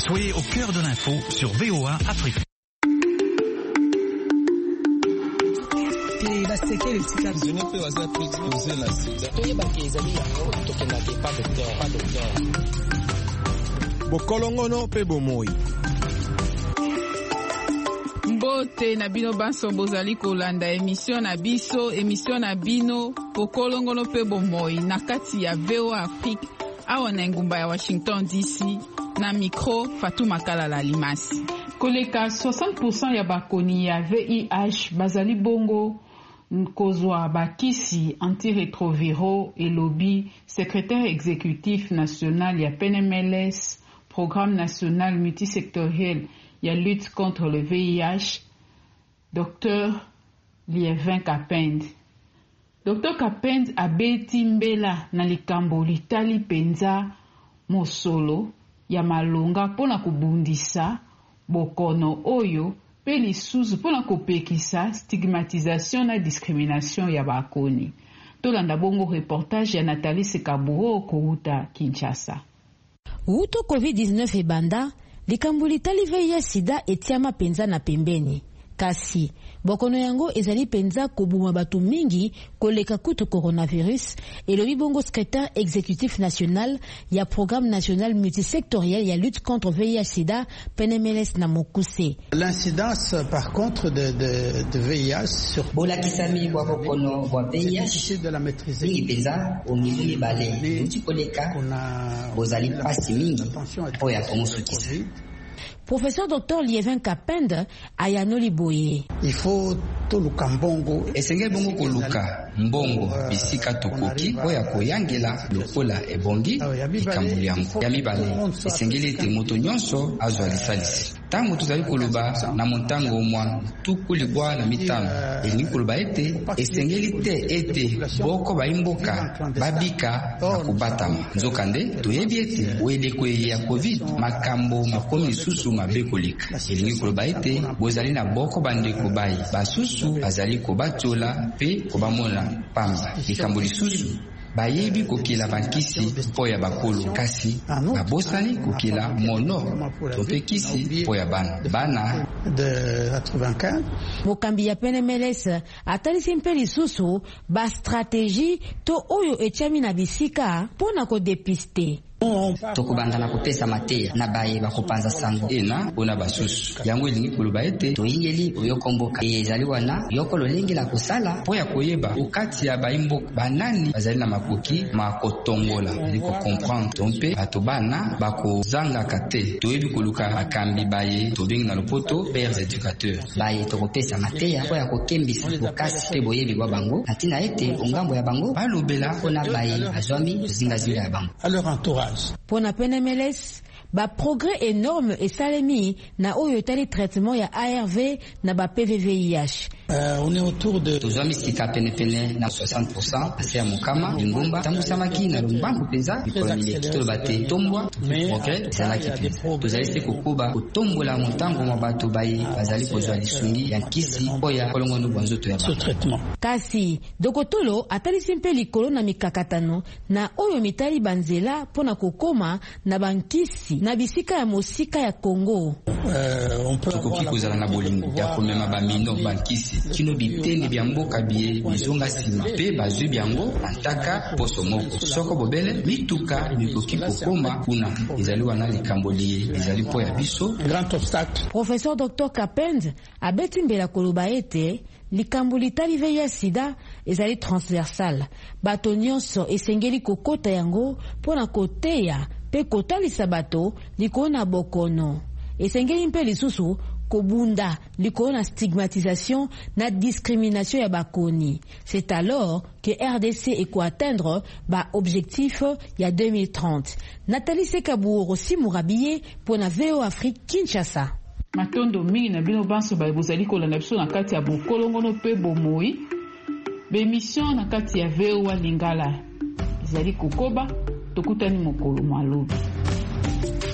Soyez au cœur de l'info sur VOA Afrique. Bokolongono pe bomoi. Mbote na bino banso bozali kolanda emission na biso, emission na bino Bokolongono pe bomoi na kati ya VOA Afrique awa na ngumba ya Washington DC na micro Fatuma Kalala Limasi. Koleka 60% ya bakoni ya VIH bazali bongo kozwa bakisi antirétroviraux elobi secrétaire exécutif national ya PNMLS, programme national multisectoriel ya lutte contre le VIH, Dr. Lievin Kapend. Dr. Kapend abeti mbela na likambo litali penza mosolo ya malonga pona kubundisa bokono oyo pe lisusu pona kopekisa stigmatisation na discrimination ya bakoni. Tolanda bongo reportage ya Nathalie Sekaburo kouta Kinshasa. Uto COVID-19 ebanda, likambo litali VIH sida etiama penza na pembeni. Kasi, bokono yango ezali penza kobuma batu mingi koleka kutu coronavirus elobi bongo secrétaire exécutif national ya programme national multisectoriel ya lutte contre VIH-Sida PNMLS na Mokuse. L'incidence par contre de VIH sur bolakisami bwa bokono bwa VIH de la maîtriser mingi penza omivu mibale uti koleka bozali pasi mingi po ya komosukisa. Professeur Dr. Lievin Kapend ayanoli boye. Il faut toluka mbongo. Esenge bongo koluka mbongo bisika tokoki oya koyangela lokola ebongi likambo yango ya mibale. Esengeli ete moto nyonso azwa lisalisi. Tango tuzali koloba na montango mwa tukulibwa na mitano. Elingi koloba ete esengeli te ete boko baimboka babika na kubatama. Nzokande toyebi ete weleko ya COVID makambo makomi susu mabe kolika. Elingi koloba ete bozali na boko bandeko bayi basusu bazali kobatola pe kobamona pamba. Likambo lisusu bayebi kokila bankisi po ya bakolo kasi babosani kokila mono tope kisi po ya bana de 95. Mokambi ya PNMLS atalisi mpe lisusu ba stratégie to oyo etiami na bisika pona ko depiste. Tokubanda na kopesa mateya na baye bakopanza sango ena ona basusu yango elingi koloba ete toyingeli oyokomboka ezali wana yokolo lengi la kosala po ya koyeba okati ya baimboka banani bazali na makoki makotongola liko comprendre tompe bato bana bakozanga kate toyebi koluka akambi baye tobengi na lopoto pères éducateurs baye tokopesa mateya po ya kokembisa bokasi pe boyebi bwa bango atina ete ongambo ya bango balobela pona baye azwami zingazinga ya bango à leur entourage. Pour la PNMLS, ba progrès énorme et salemi na oyo tali traitement ya ARV na ba PVVIH. On est autour de tozami sika penepene na 60% ase ya mokama lingomba tamusamaki na lumbambu penza ikolomile kitolo bate tombwa progrès zalaki pe tozali se kokoba kotombola montango mwa bato baye bazali kozwa lisungi ya nkisi oya kolongono bwa nzoto ya traitement. Kasi dokotolo atalisi mpe likolo na mikakatano na oyo mitali banzela pona kokoma na bankisi na bisika ya mosika ya Congo. Tukoki kozala na bolingo ya komema bamino bankisi kino bitende bya mboka biye bizonga sima pe bazwi byango antaka poso moko soko bobele mituka mikoki kokoma kuna ezali wana likambo liye ezali po ya biso grand obstacle. Professeur Dr. Kapend abeti mbela koloba ete likambo litali VIH-Sida ezali transversal bato nyonso esengeli kokota yango pona koteya pe kotalisa bato likolo na bokono esengeli mpe lisusu kobunda likolo na stigmatisation na discrimination ya bakoni. C'est alors que RDC eko atteindre ba objectif ya 2030. Nathalie Sekaburo Simurabiye pour na VOA Afrique Kinshasa. Matondo mingi na bino banso ba bozali kolanda biso na kati ya bokolongono pe bomoi. Bemission na kati ya VOA Lingala. Ezali kokoba tokutani mokolo malobi.